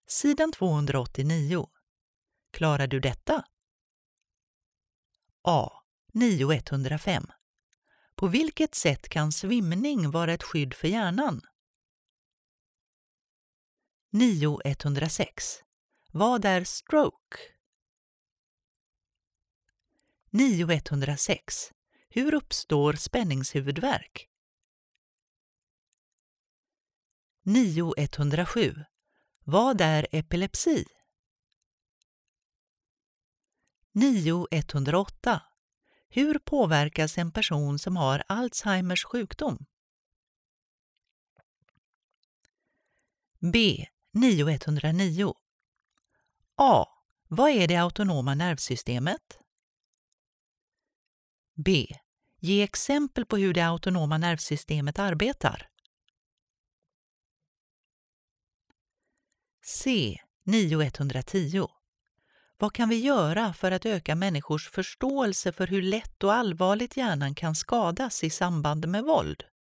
Sidan 289. Klarar du detta? A. 9105. På vilket sätt kan svimning vara ett skydd för hjärnan? 9106. Vad är stroke? 9106. Hur uppstår spänningshuvudvärk? 9107. Vad är epilepsi? 9108. Hur påverkas en person som har Alzheimers sjukdom? B. 9109. A. Vad är det autonoma nervsystemet? B. Ge exempel på hur det autonoma nervsystemet arbetar. C. 9110. Vad kan vi göra för att öka människors förståelse för hur lätt och allvarligt hjärnan kan skadas i samband med våld?